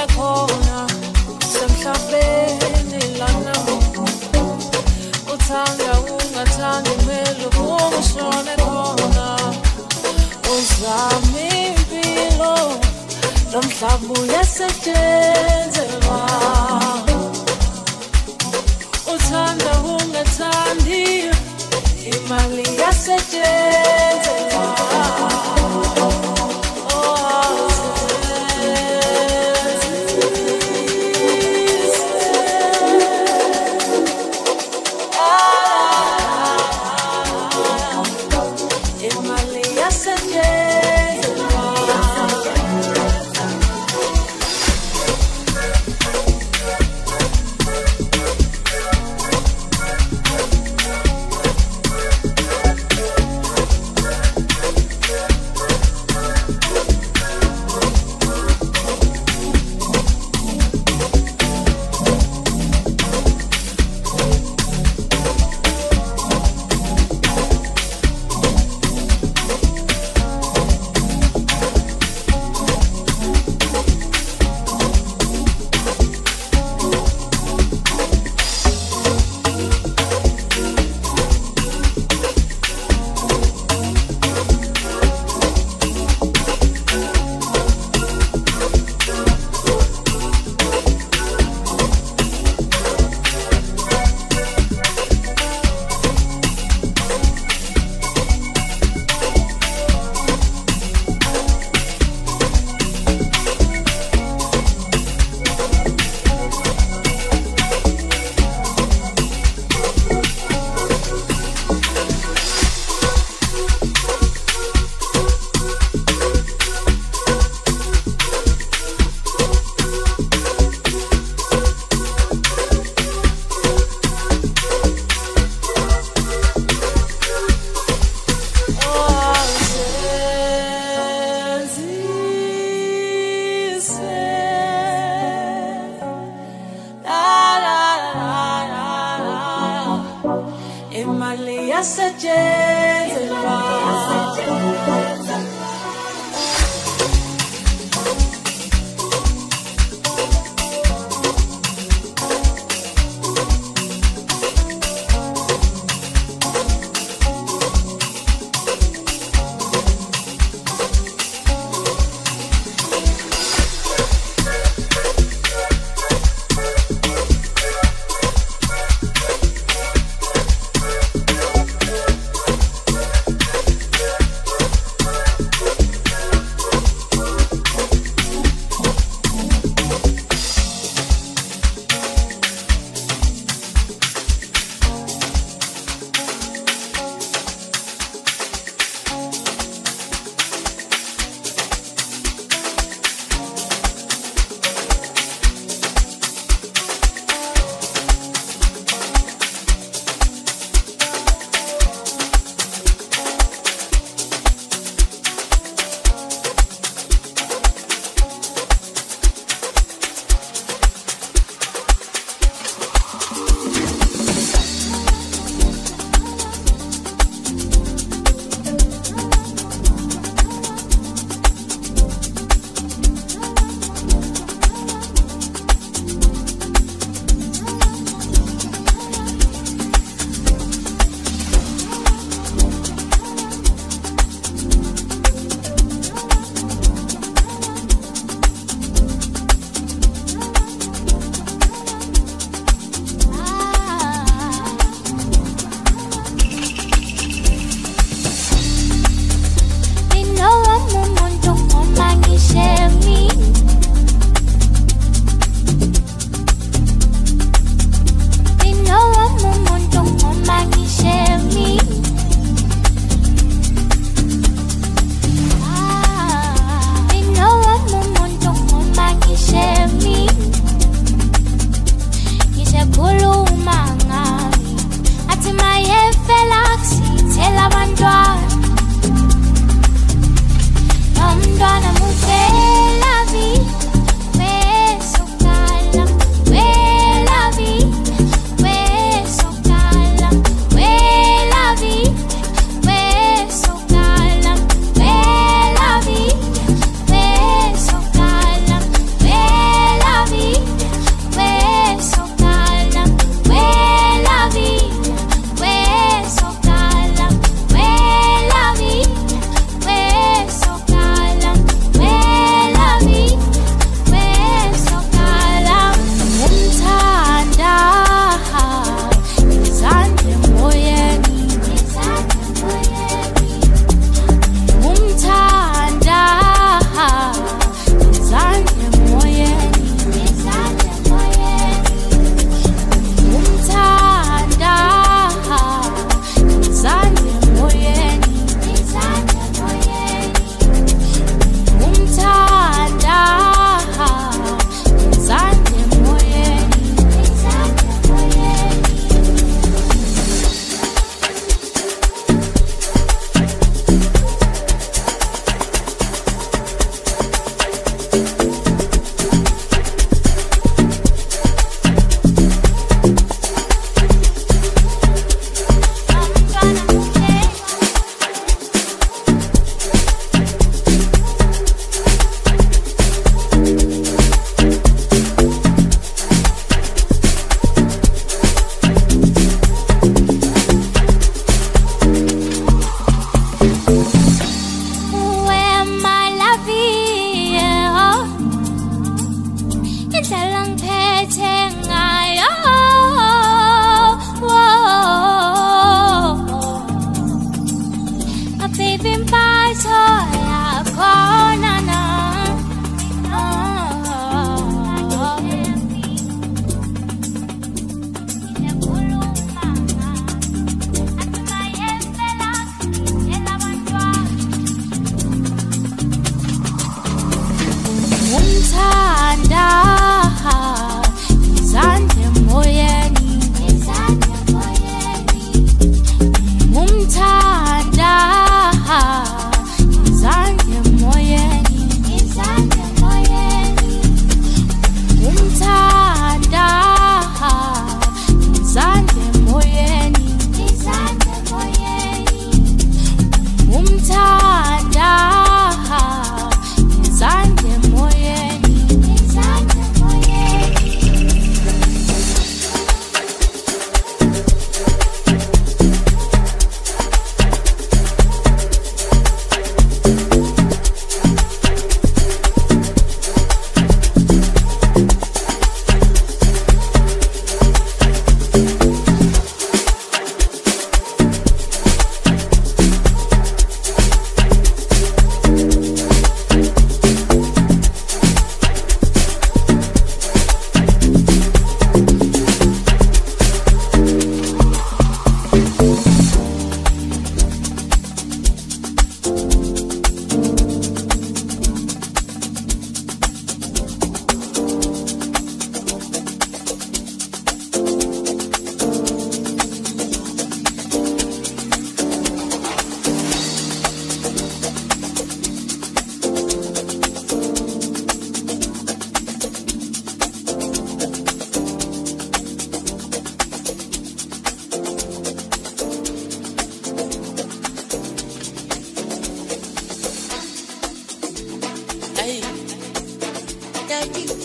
khona semhlabeni lana uthanda ungathandi kumele ungishone khona uzama impilo lo mhlaba uyasetshenzelwa uthanda ungathandi imali yasetyenzelwa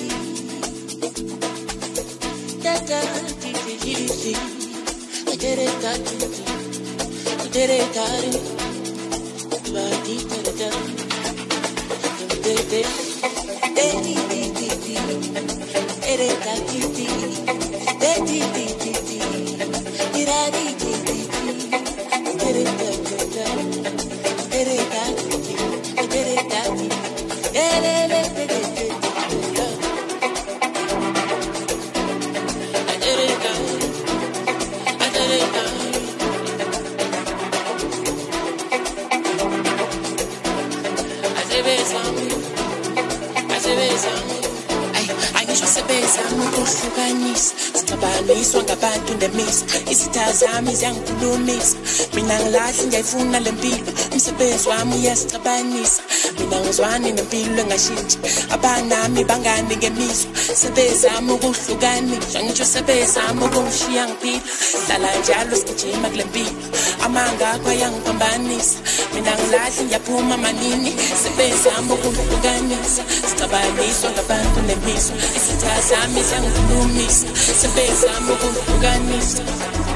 Zami ziyangikhulumisa mina ngilahli ngiyayifuna lempilo umsebenzi wami uyasicabanisa mina ngizwani nempilo engashintshi abanami bangani ngemizwa sebezama ukuhlukanisa ngisho sebezama ukungishiya ngiphila hlala njalo sigijima kule mpilo amanga akho ayangiphambanisa mina ngilahli ngiyaphuma manini sebezama ukuhlukanisa sicabaniswa ngabantu nemizwa izitha zami ziyangikhulumisa sebezama ukuhlukanisa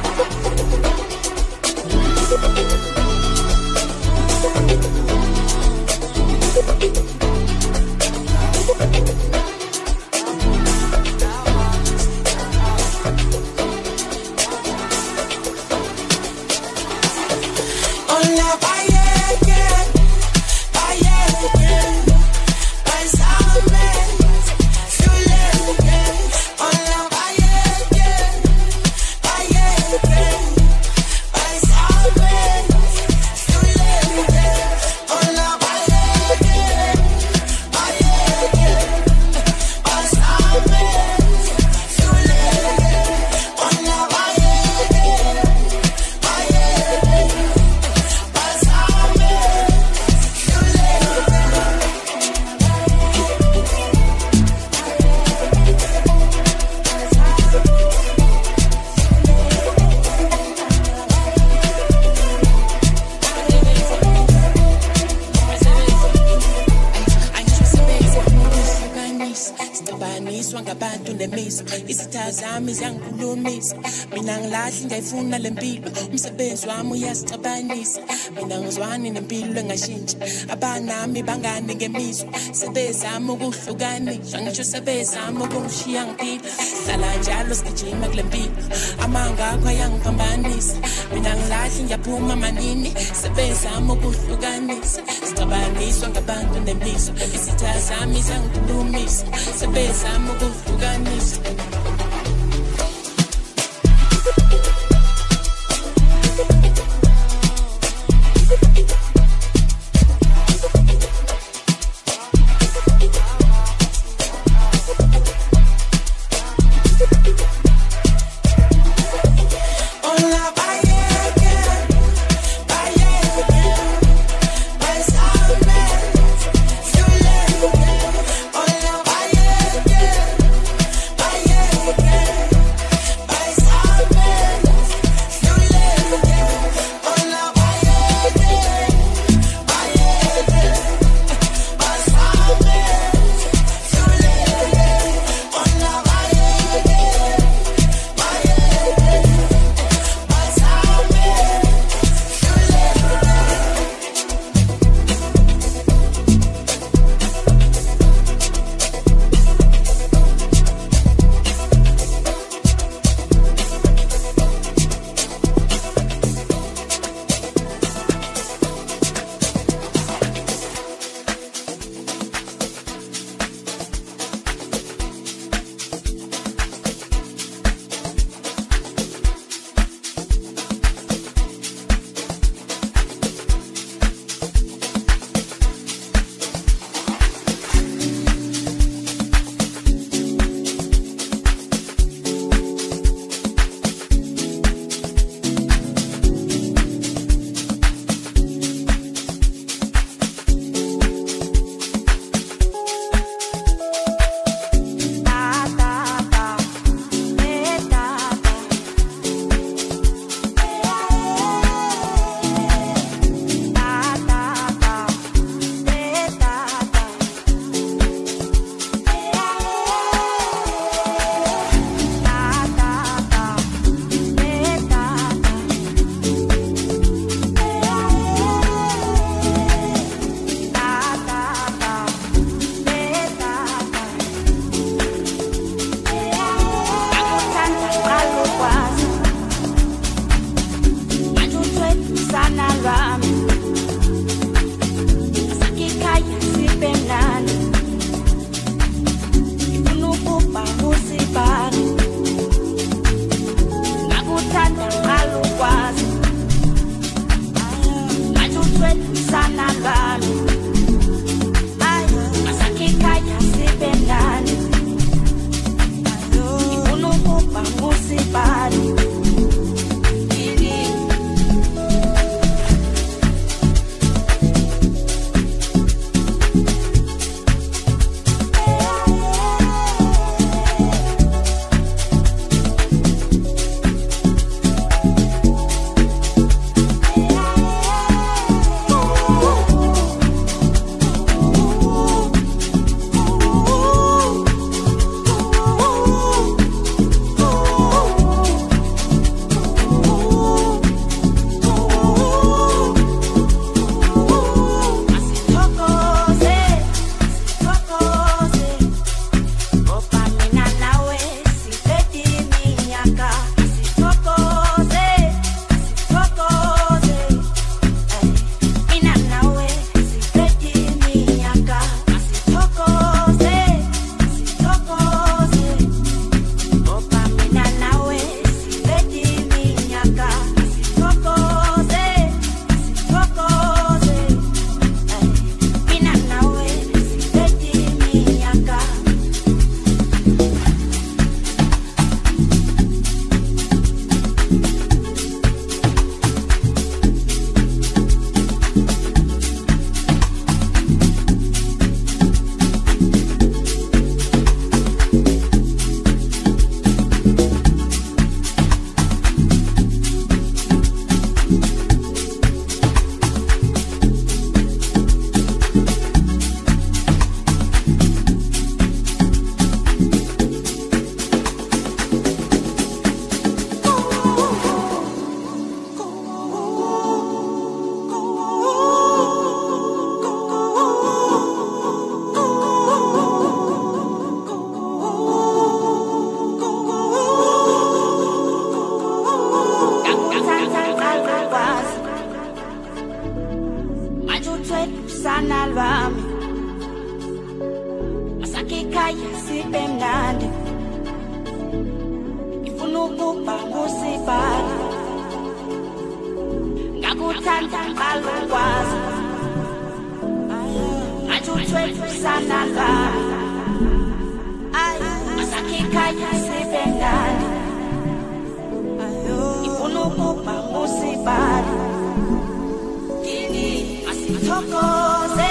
ngiyayifuna lempilo umsebenzi wami uyasicabanisa mina ngizwani nempilo engashintshi abanami bangani ngemizwa sebezama ukuhlukanisa ngisho sebezama ukungishiya ngiphila hlala njalo sigijima kule mpilo amanga akho ayangiphambanisa mina ngilahli ngiyaphuma manini sebezama ukuhlukanisa sicabaniswa ngabantu nemizwa izitha zami ziyangikhulumisa sebezama ukuhlukanisa usibali ngakuthanda ngalukwazi manje uthwethu sanala asakhikanya sibengani ifuna ukuba usibali kini asithokoze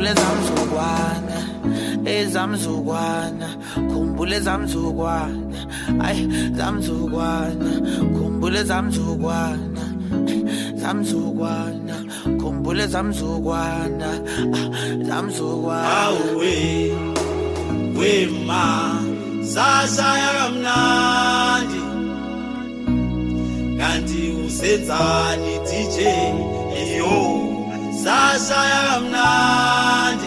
khumbule zamzukwana ezamzukwana khumbule zamzukwana ay zamzukwana khumbule zamzukwana zamzukwana khumbule zamzukwana zamzukwana awe wema sashaya kamnandi kanti usenzani DJ iyo sashaya kamnandi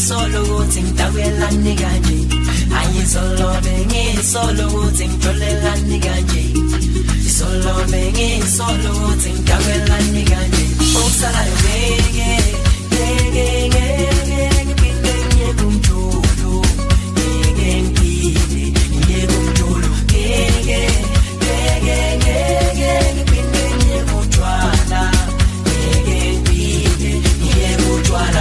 solo ukuthi ngidawelani kanje ayizolobe ngisolo ukuthi ngitholelani kanje isolobe ngisolo ukuthi ngidawelani kanje okusalayo ngeke ngipinde ngiye kumjulu ngeke ngipinde ngiye kumjulu ngeke ngipinde ngiye kutshwala ngeke ngipinde ngiye kutshwala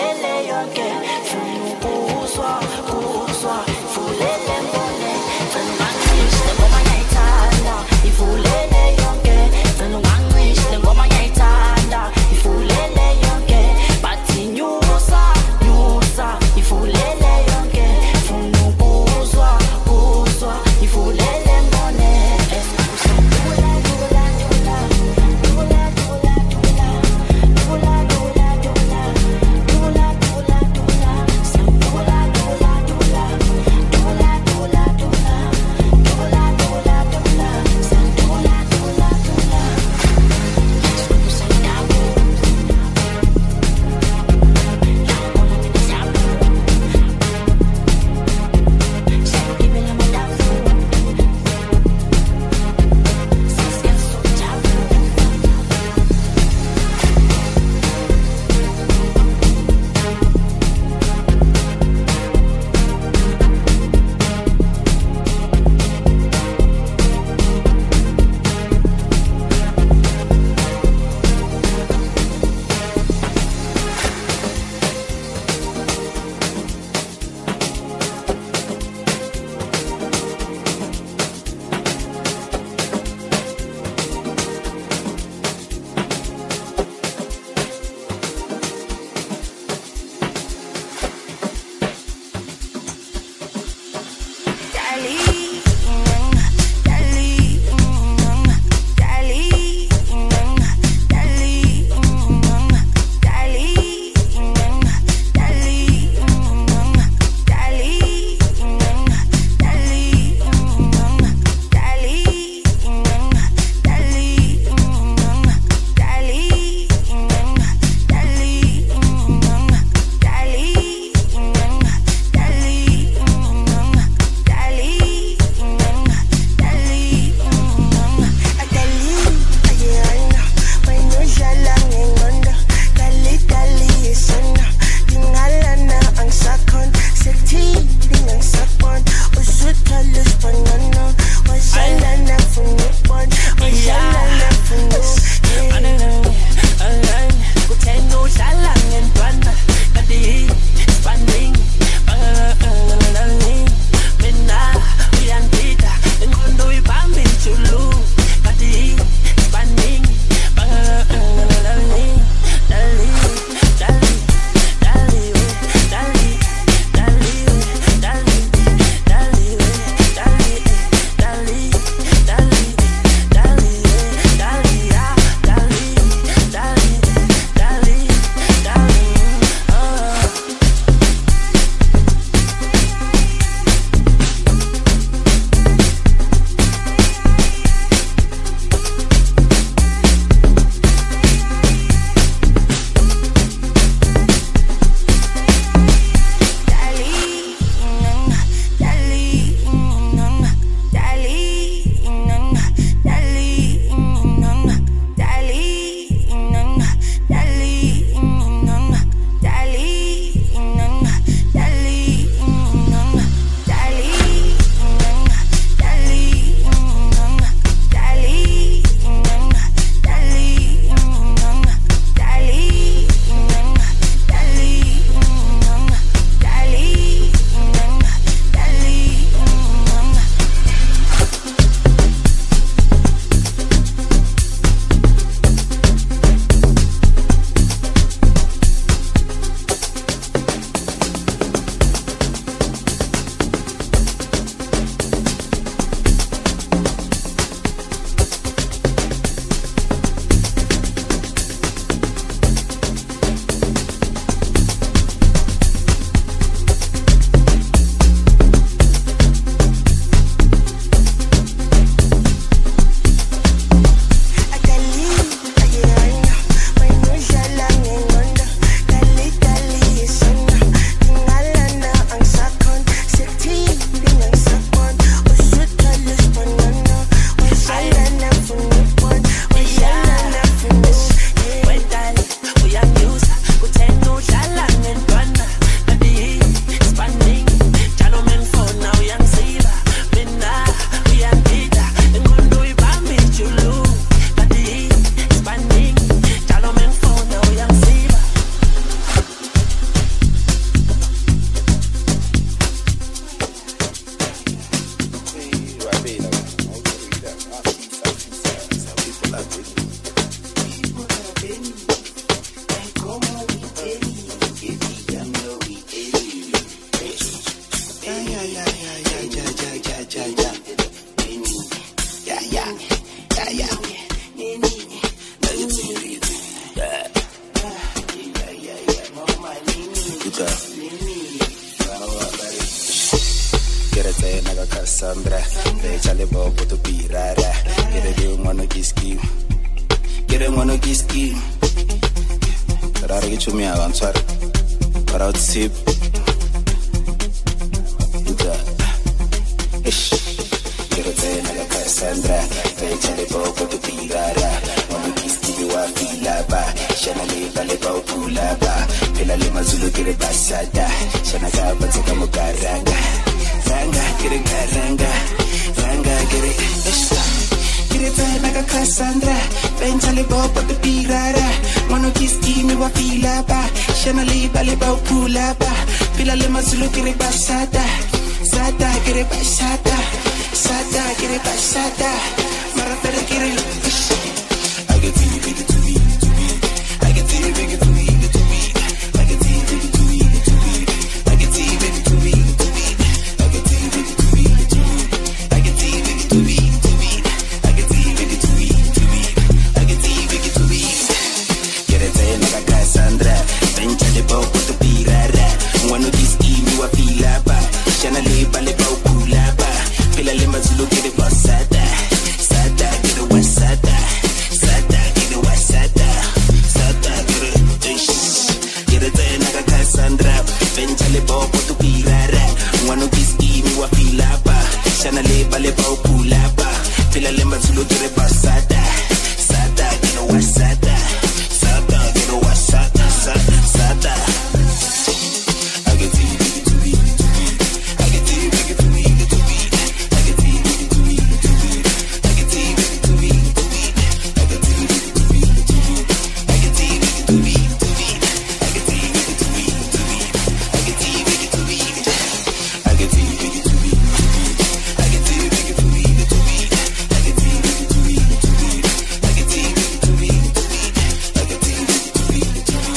ifulele yonke funa ukuzwa ifulele ngone cela ungancishe ngoba ngiyayithanda ifulele yonke cela ungancishe ngoba ngiyayithanda ifulele yonke bathi nyusa ifulele yonke funa ukuzwa ifulele ngone Gerete naga Cassandra, Rechale Bobo to Pirara, Gerede Mono Giski, Gere Mono Giski, Rari to me, I'm sorry, but I'll sip. Gerete naga Cassandra, Rechale Bobo to Pirara, Mono Giski, you are Filaba, Shanale Baleba Pulaba, Pelale Mazulu Gere Basada, Shanaka Batika Mukaranga. Ranga, get it, get it, like a Cassandra. Eventually, Bob, but the Pirara. Mono Kiski, me wa fila ba. Shanali, Baleba, Pulaba. Pila Lema Zulu, get it, Basada. Sada, get it, Basada. Sada, get it, Basada. Marafera, get it. I get it, big to me, to me. I get it, big to me, to me. I get it, big to me, to me. I get it, big to me. Sandra, Benchale Bobo to Pirara, one of these emu wa Filaba, Shanale Baleba Pulaba, Pilalema Zulu get it Wasada, Sada get a Wasada, Sada get a Wasada, Sada get a Naga Cassandra, Benchale Bobo to Pirara, one of these emu wa Filaba, Shanale Baleba Pulaba, Pilalema Zulu get it Wasada, Sada get a Wasada. Sada. I get it, to me, to me. I get it, to me, to me. I get it, to me, to me. I get it, to me, to me. I get it, to me, to me. I get it, to me, to me. I get it, to me, to me. I get it, to me. I get it, to me, to me. I get it, to me, to me. I get it, to me, to me. I get it, to me, to me. I get it, to me, to me.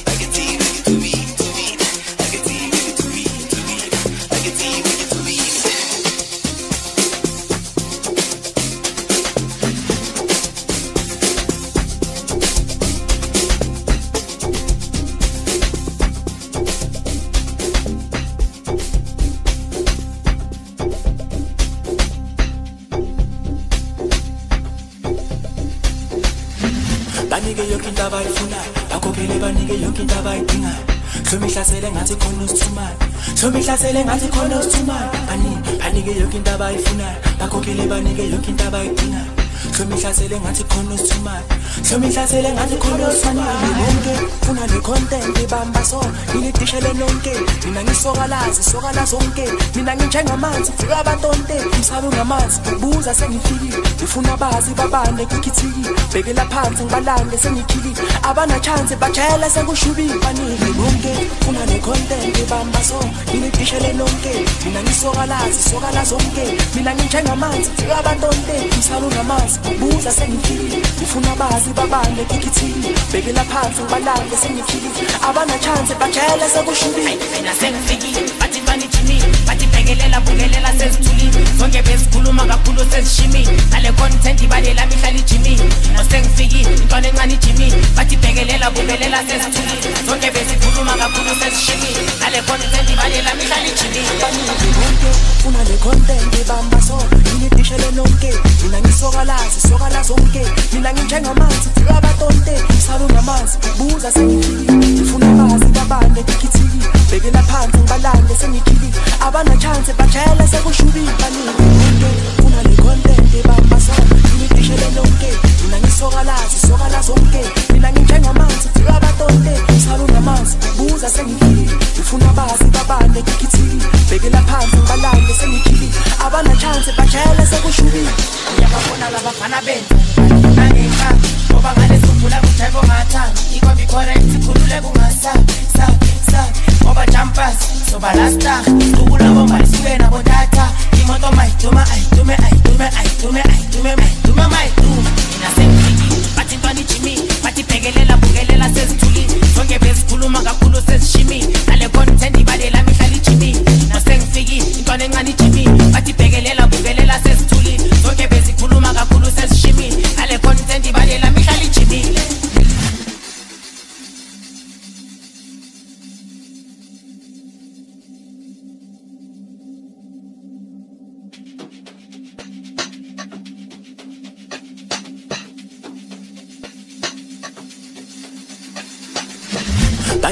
Banike yonke into abayifunayo, bakhokhele banike yonke into abayidingayo. Somihlasele ngathi khona usithumane, somihlasele ngathi khona usithumane. Banike yonke into abayifunayo, bakhokhele banike yonke into abayidingayo. Somihlasele ngathi khona usithumane, somihlasele ngathi khona usithumane. Bonke funa le content ibamba so, ngilidishele nonke. Mina ngisokalazi, sokala zonke. Mina nginjengamanzi, fika abantonte. Umsabe ngamanzi, buza sengifikile. Ngifuna bazi babane kikithiki. Bekela phansi ngibalande sengikhili. Abana chance bajela sengushubile. Banike bonke funa le content ibamba so, ngilidishele nonke. Mina ngisokalazi, sokala zonke. Mina nginjengamanzi, fika abantonte. Umsabe ngamanzi, buza sengifikile. Ngifuna bazi babane kikithiki. Bekela phansi ngibalande sengikhili. Abana chance bajela sengushubile. Mina sengifikile, bathi banijini, bathi bhekelela bukelela sezithulile. Zonke besikhuluma kakhulu sezishimile. Nale content ibalela mihlala ijimile. Nosengifikile, intwana encane ijimile. Bathi bhekelela bukelela sezithulile. Zonke besikhuluma kakhulu sezishimile. Nale content ibalela mihlala ijimile. Banike bonke funa le content ibamba so, ngilidishele nonke. Mina ngisokalazi, sokala zonke. Mina nginjengamanzi, fika abatonte. Umsabe ngamanzi, buza sengifikile. Ngifuna bazi babane kikithiki. Bekela phansi ngibalande sengikhili. Abana chance bajela sekushubile. Banike bonke funa le content ibamba so, ngilidishele nonke. Mina ngisokalazi, sokala zonke. Mina nginjengamanzi, fika abatonte. Umsabe ngamanzi, buza sengifikile. Ngifuna bazi babane kikithiki. Bekela phansi ngibalande sengikhili. Abana chance bajela sekushubile. Uyababona labafana benza nangenka ngoba ngale sukula kuthebo ngathanda iko be correct khulule kungasa sa ngoba jumpers soba lasta ukula bomba isuke nabo tata imoto mayiduma ayitume mina sengifiki bathi ntwana ijimi bathi bhekelela bukelela sezithulile zonke bezikhuluma kakhulu sezishimi nale content ibalela mihlala ijimi nasengifiki intwana encane ijimi bathi bhekelela bukelela sezithulile zonke bezikhuluma kakhulu sezishimi nale content ibalela mihlala ijimile.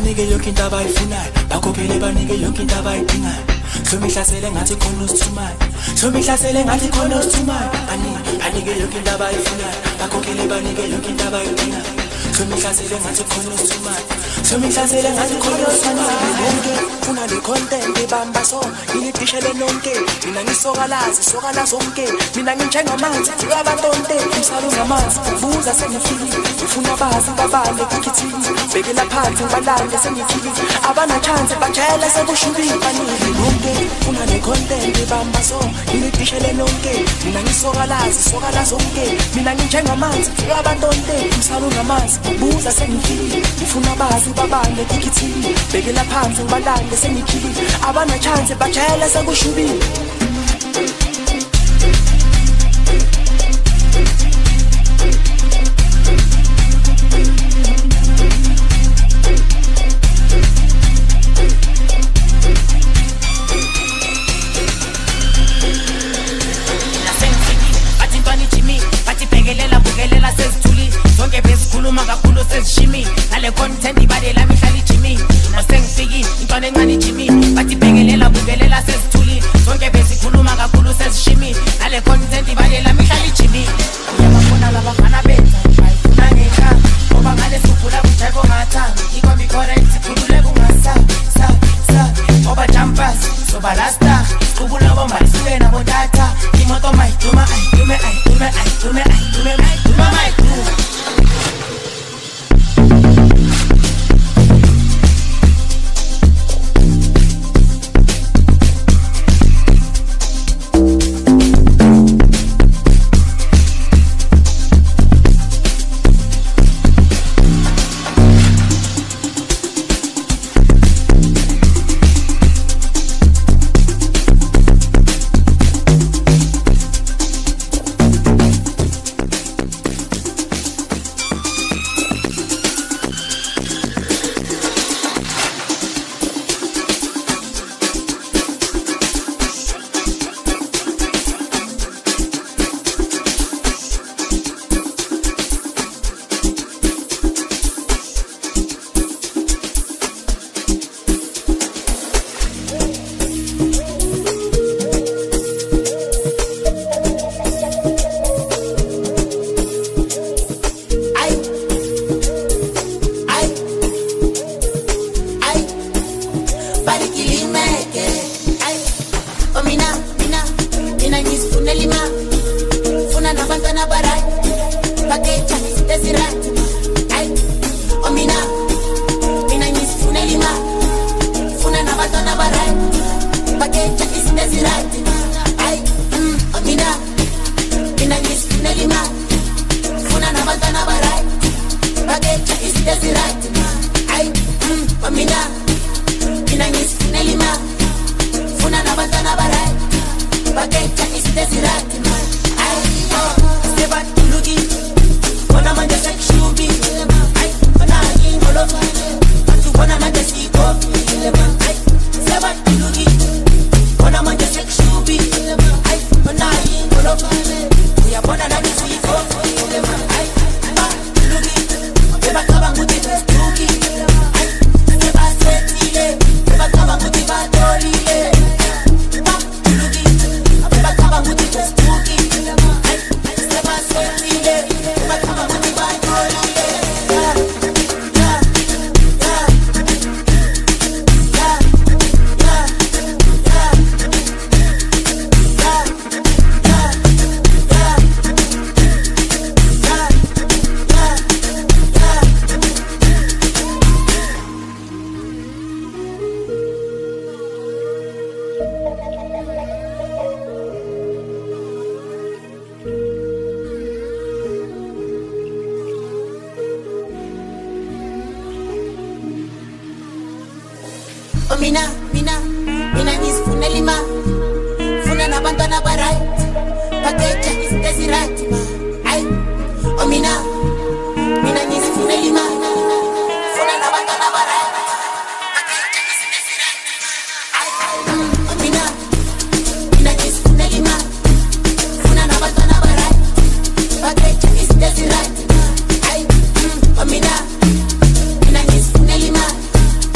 banike yonke into abayifunayo bakhokhele banike yonke into abayidingayo somihlasele ngathi khona usithumayo somihlasele ngathi khona usithumayo banike yonke into abayifunayo bakhokhele banike yonke into abayidingayo somihlasele ngathi khona usithumayo somihlasele ngathi khona usithumayo bonke funa le content ibamba so ngilidishele nonke mina ngisokalazi sokala zonke mina nginjengamanzi uyabatonte umsalo ngamanzi buza sengifikile ufuna bazi babale kukhithini bekela phansi balande sengifikile abana chance bajela sekushubile banike bonke funa le content ibamba so ngilidishele nonke mina ngisokalazi sokala zonke mina nginjengamanzi uyabatonte umsalo ngamanzi buza sengifikile ufuna bazi babale kukhithini bekela phansi balande sengifikile abana chance bajela sekushubile Jimmy, nale content ibadela mihlali Jimmy. Masengifiki intwana encane Jimmy. Bathi bhekelela bukelela sezithuli. Zonke besikhuluma kakhulu sezishimi. Nale content ibadela mihlali Jimmy. Uyabafuna labafana benza, bayifuna ngenka. Ngoba ngale sifuna kujeko ngathanga. Iko mi correct sikhulule kungasa. Ngoba jumpers, soba lasta. Kubula bomba isuke nabo data. Imoto mayiduma, aydume. Mina ngisifuna lima. Funa nabantwana ba right. Pakeja is right ma. Ay. Mina ngisifuna lima. Funa nabantwana ba right. Pakeja is right. Ay. Mina ngisifuna lima. Funa nabantwana ba right. Pakeja is right. Ay. Mina ngisifuna lima.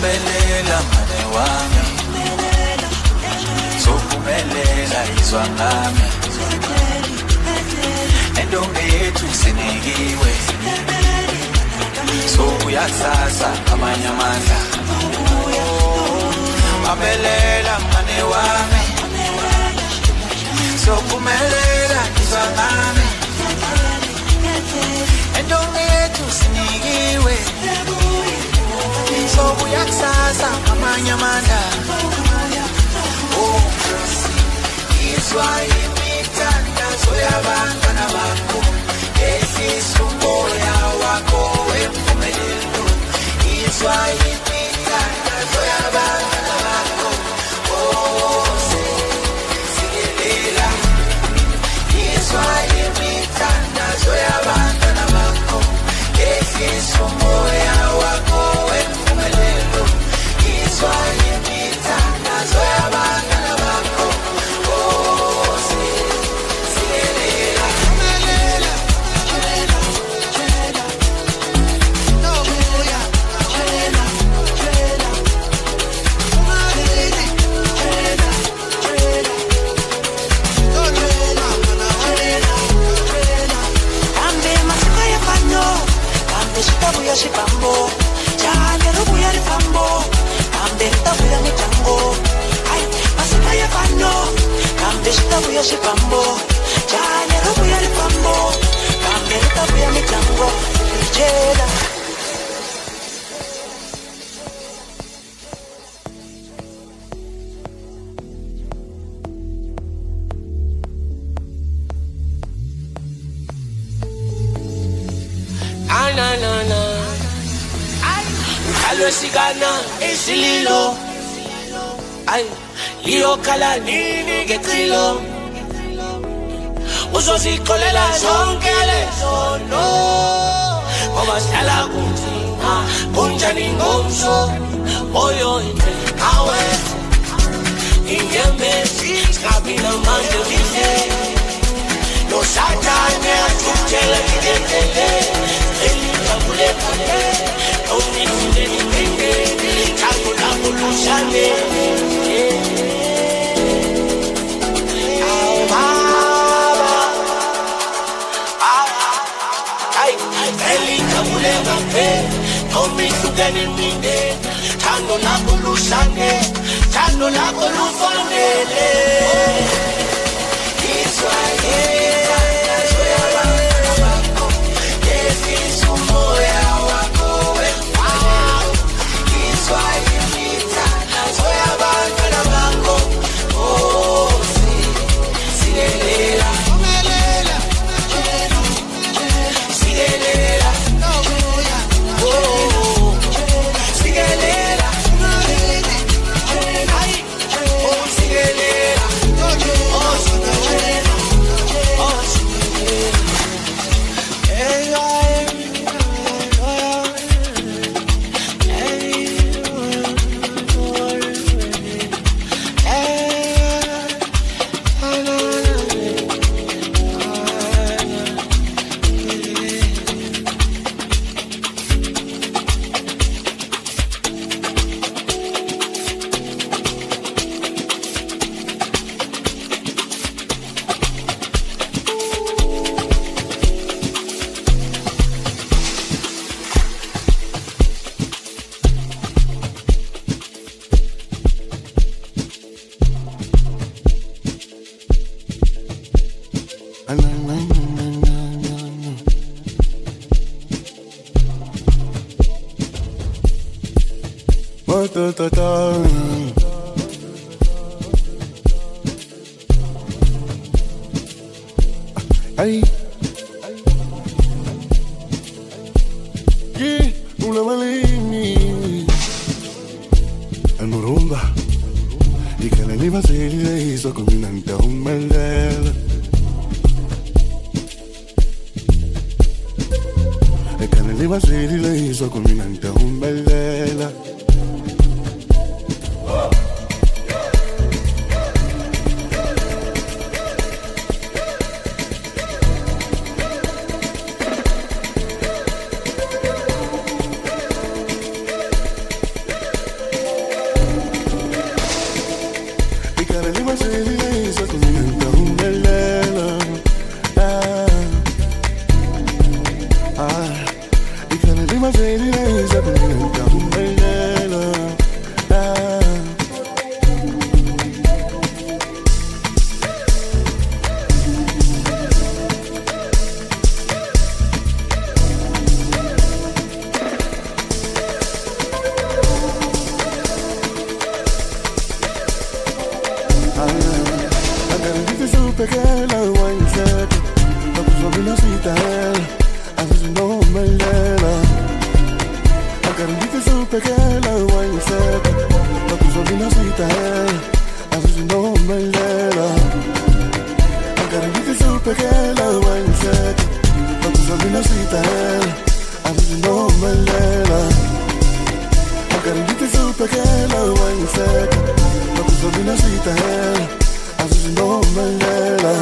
bambelela mane wami sophumelela izwa ngami entombi yethu sinikiwe sokuyakusasa amanye amandla bambelela mane wami sophumelela izwa ngami entombi yethu sinikiwe sokuyakusasa amanye amandla izwa imithandazo yabantwana bakho ehlisa umoya wakho wempumelelo izwa imithandazo yabantwana bakho sikelela izwa imithandazo yabantwana bakho ehlisa umoya wakho wempumelelo izwa imithandazo yabantwana bakho Shipambo, jale rubuya rifambo, kambe tabuya ni tango. Ay, masika ya fano, kambe tabuya shipambo, jale rubuya rifambo, kambe tabuya ni tango. Jela. Na. Alosikana esililo ay liyo kala nini ngecilo uzozikholela zonke lezono ngoba sihlala kunzima kunjani ngomso moyo awe inyembezi skabina manje vise no satane atutela kidetele elikabulekale Ay, una malini Al-Murumba Y que la liba se le hizo con un antón melela Y que la liba se le hizo con un antón melela conmigo nitawumelela. Supe que la wine set, la puso bien asita él, así si no me llega. A Carolita supe que la wine set, la puso bien asita él, así si no me llega. A Carolita supe que la wine set, la puso bien asita él, así si no me llega. A Carolita supe que la wine set, la puso bien asita él. Así si no me llega.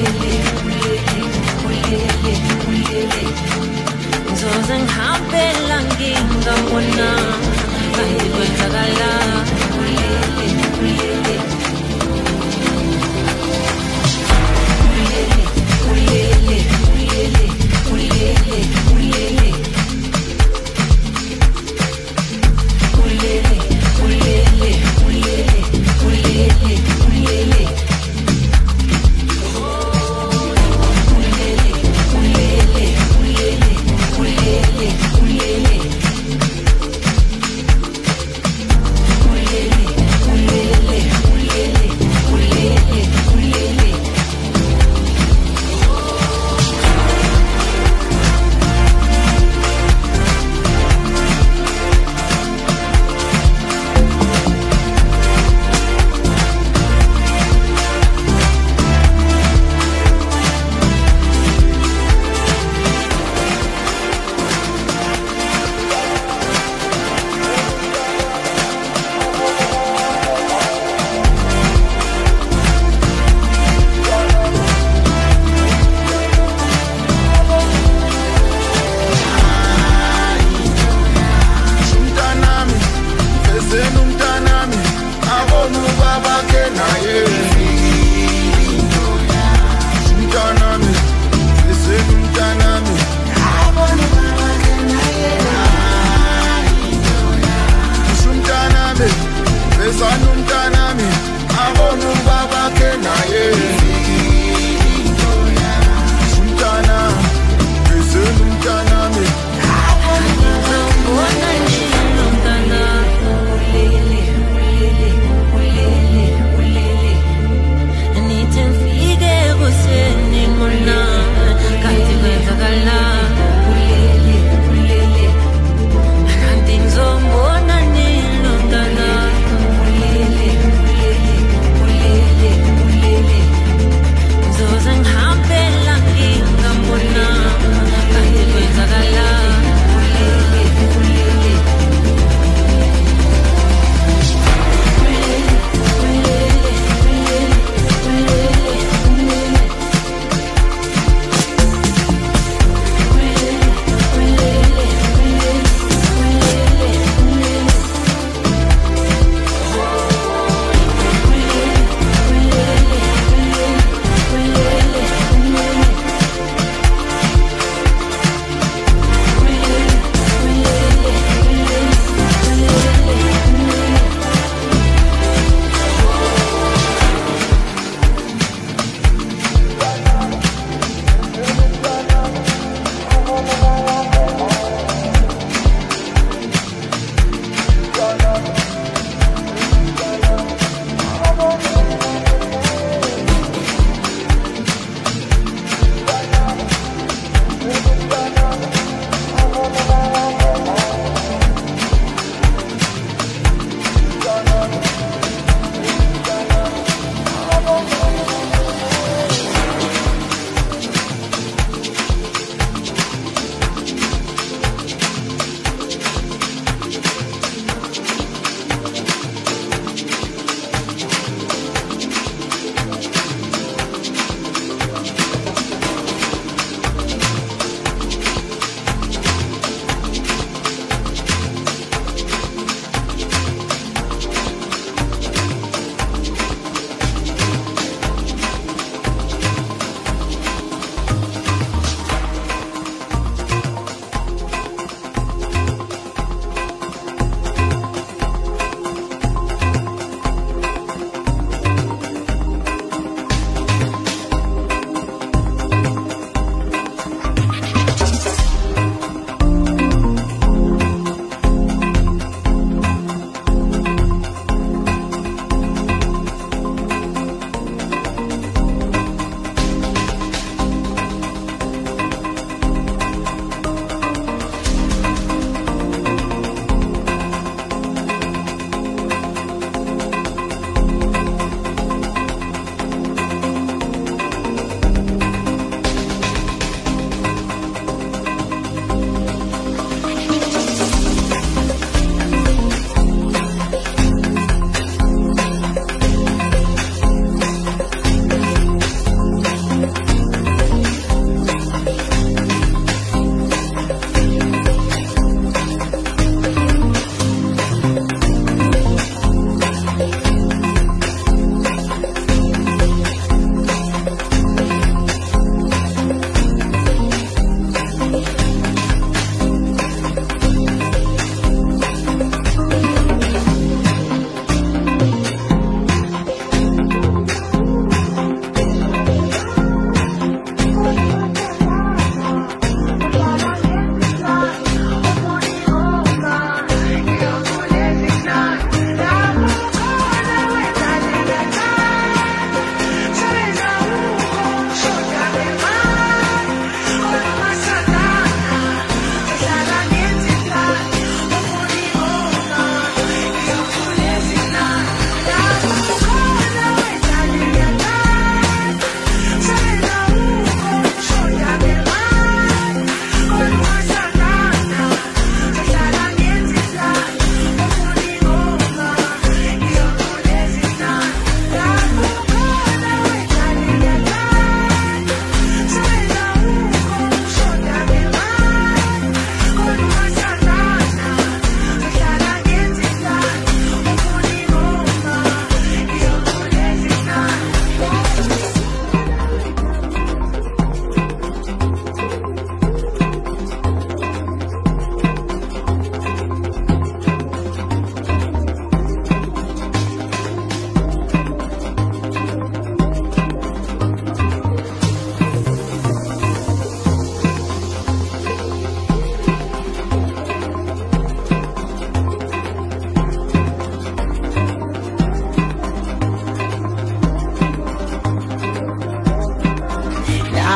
Ngizozengihambela ngingabona kanti kwenzakala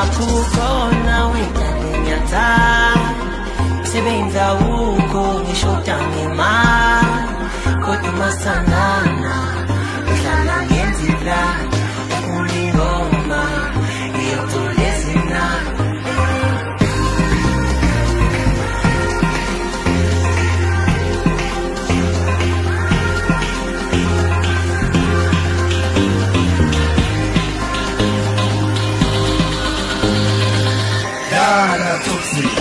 Ngakubona wena nginyatha sebenza ukho ngishoda ngemali kodwa masanana ngihlala ngenzila kulingoma ngiyotolezina Yala Toxic.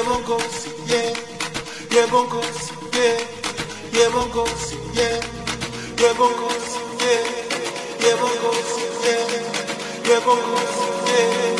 Nkosi, yeah. Yebo Nkosi, yeah. Yebo Nkosi, yeah. Yebo Nkosi, yeah. Yebo Nkosi, yeah. Yebo Nkosi, yeah.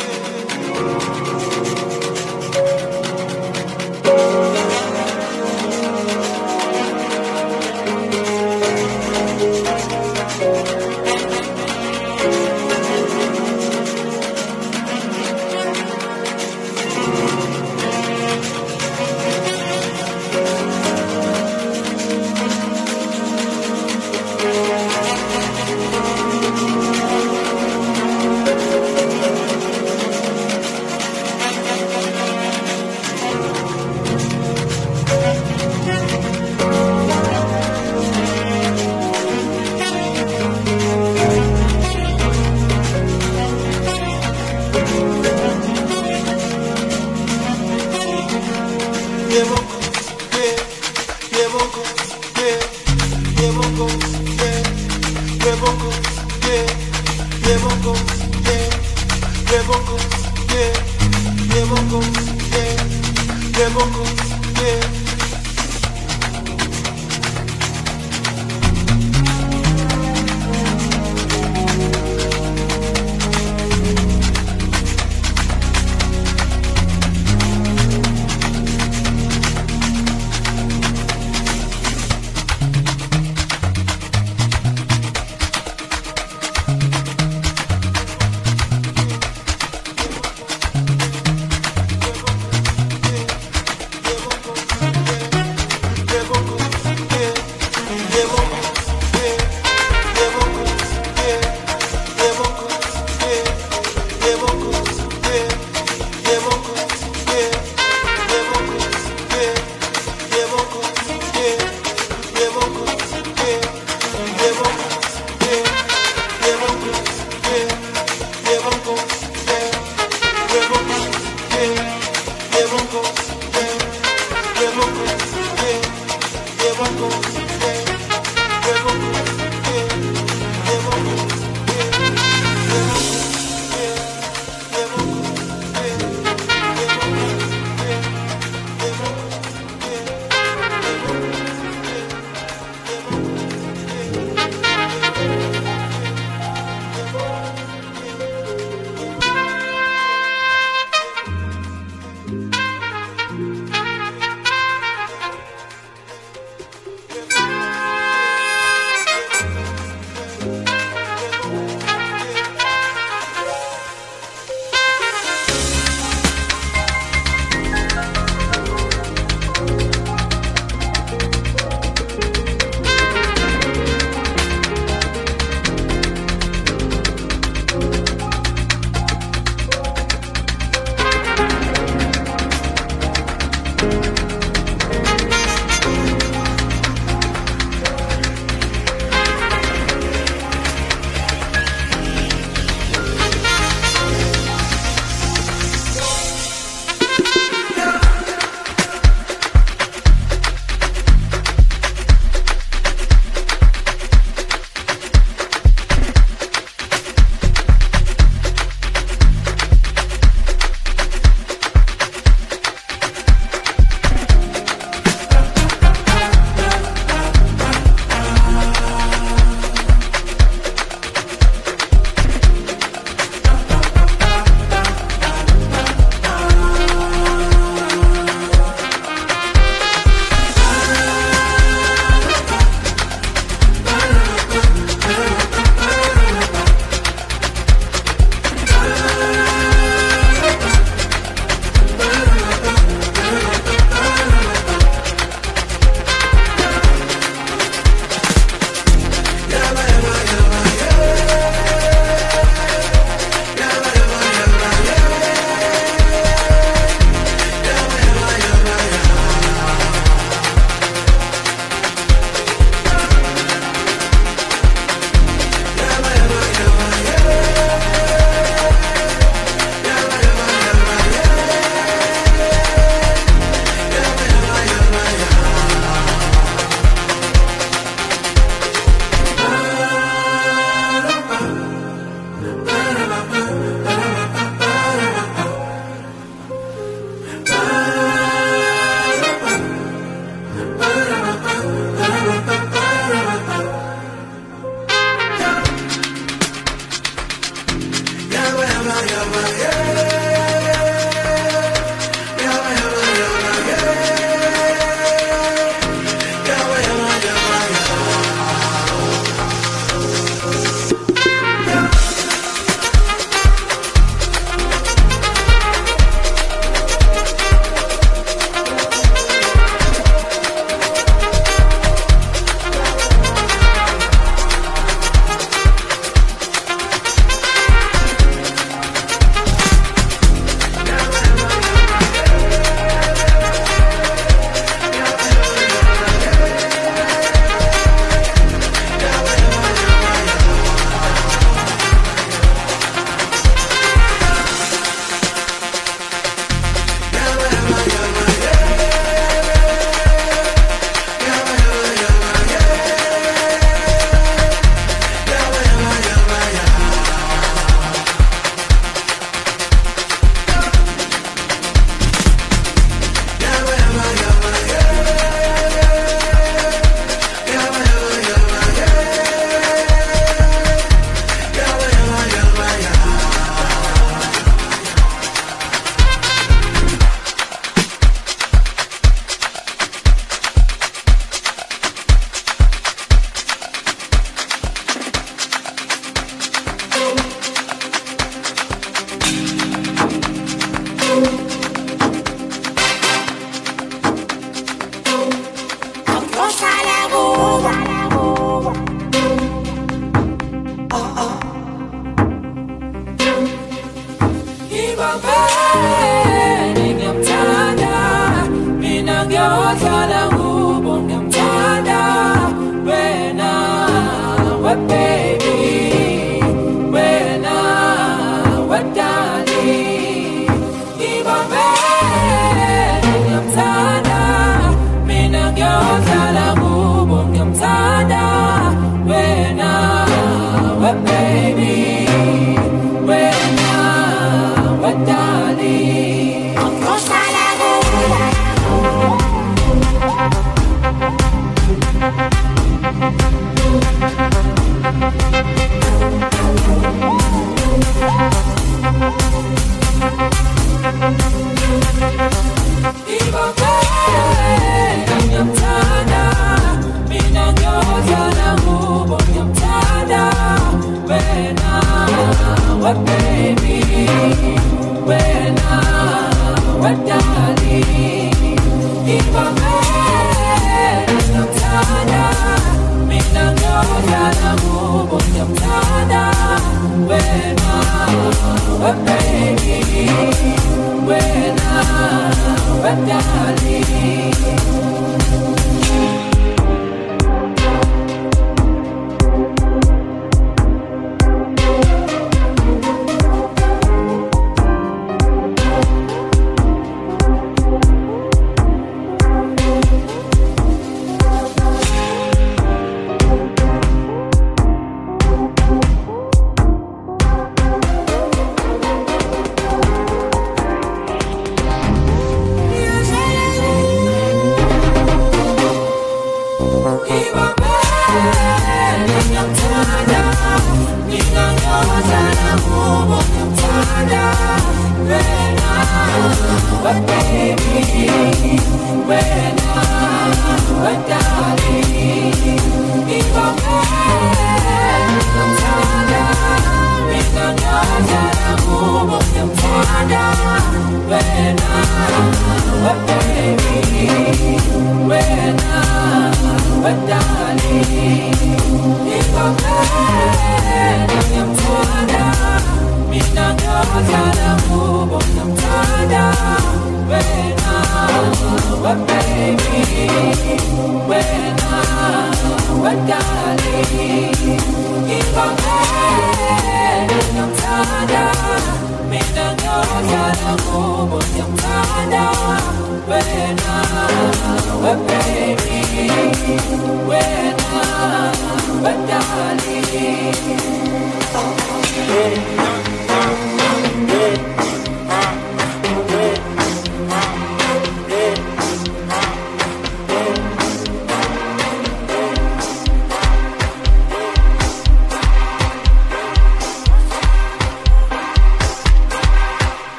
When